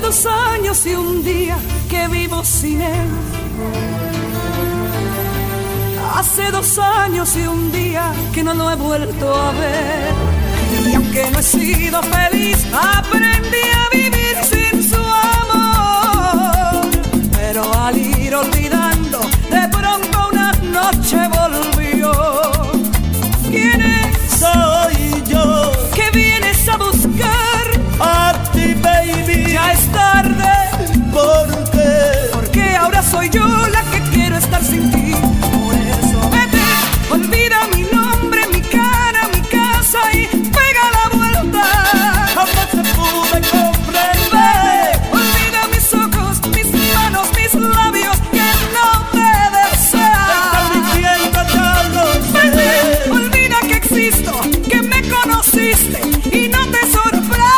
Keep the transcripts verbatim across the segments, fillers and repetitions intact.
dos años y un día que vivo sin él. Hace dos años y un día que no lo he vuelto a ver. Y aunque no he sido feliz, aprendí a vivir sin su amor. Pero al ir olvidando, de pronto una noche volvió. ¿Quién es? Soy yo. ¿Qué vienes a buscar? A ti, baby. Ya es tarde. ¿Por qué? Porque ahora soy yo la que quiero estar sin ti. Por eso vete, olvida mi nombre, mi cara, mi casa y pega la vuelta. Jamás se pude comprender. Vete, olvida mis ojos, mis manos, mis labios que no te desean. Estás mintiendo, ya lo sé. Vete, olvida que existo, que me conociste y no te sorprendas.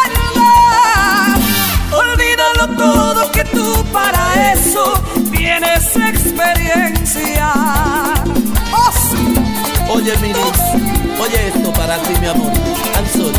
Olvídalo todo, que tú para eso tienes experiencia. Oh, sí. Oye, Minis, oye esto para ti, mi amor. I'm sorry.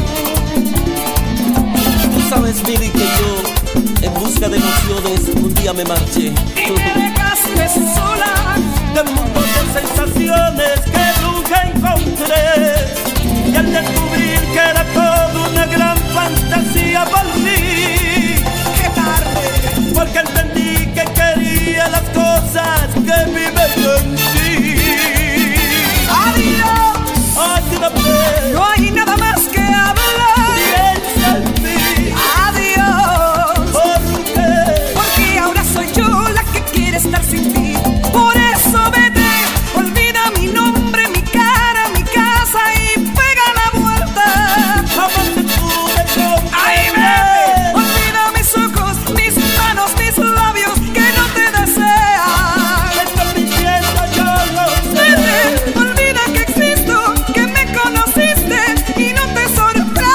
Tú sabes, Mili, que yo, en busca de emociones, un día me marché. Y me dejaste sola. Del mundo de sensaciones que nunca encontré. Y al descubrir que era todo una gran fantasía, volví. Qué tarde. Porque entendí que quería las cosas que viven en ti. Adiós. Ayúdame. No hay nada más que hablar. Piensa en mí. Adiós. ¿Por qué? Porque ahora soy yo la que quiere estar sin ti. Por eso vete, olvida mi nombre, mi cara, mi casa y pega la vuelta. Jamás te pude comprender. Ay, vete, olvida mis ojos, mis manos, mis labios que no te desean. Me estás mintiendo, yo lo sé. Vete, olvida que existo, que me conociste y no te sorprendas.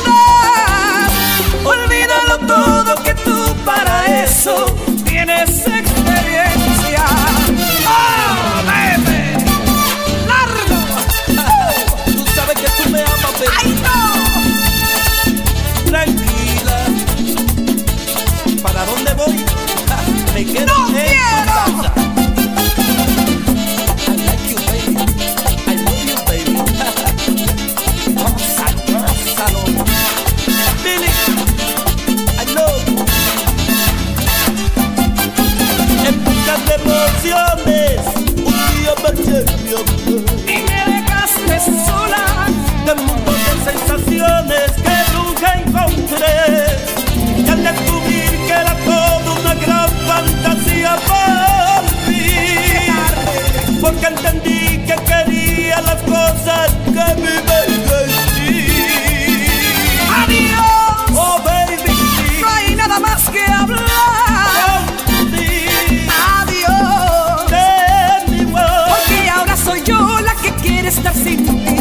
Olvídalo todo, que tú para eso tienes experiencia. ¡Oh, bebé! ¡Largo! Tú sabes que tú me amas, baby. ¡Ay, no! Tranquila. ¿Para dónde voy? Ja, me quedo ¡No en quiero! tu casa. I like you, baby. I love you, baby. Gózalo, gózalo. Billy, I love you. En busca de emociones, un día marché, mi amor. Y me dejaste sola. Del mundo de sensaciones que nunca encontré. Y al descubrir que era todo una gran fantasía, volví. Porque entendí que quería las cosas que viven en ti. Adiós. Oh, baby, No hay nada más que hablar. contigo, Adiós. de mi voz. Porque ahora soy yo la que quiere estar sin ti.